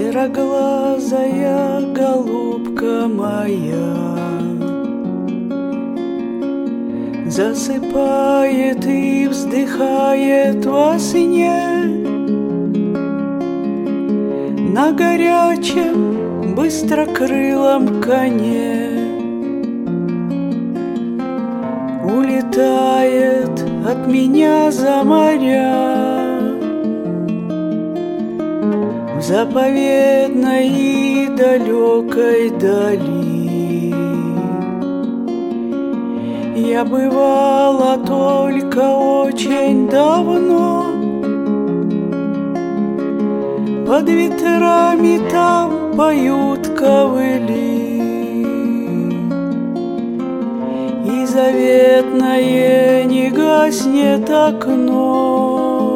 сероглазая голубка моя, засыпает и вздыхает во сне на горячем быстрокрылом коне. Улетает от меня за моря в заповедной и далекой дали. Я бывала только очень давно, под ветрами там поют ковыли, и заветное не гаснет окно.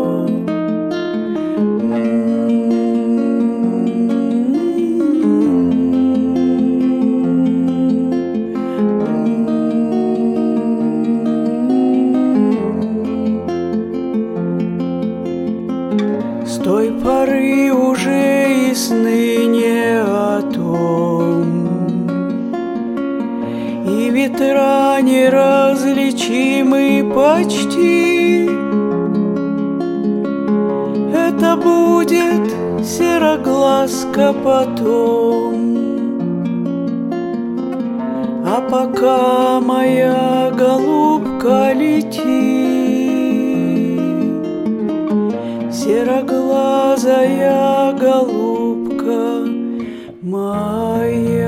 С той поры уже и сны не о том, и ветра неразличимы почти. Это будет сероглазка потом, а пока моя голубка летит, сероглазая голубка моя.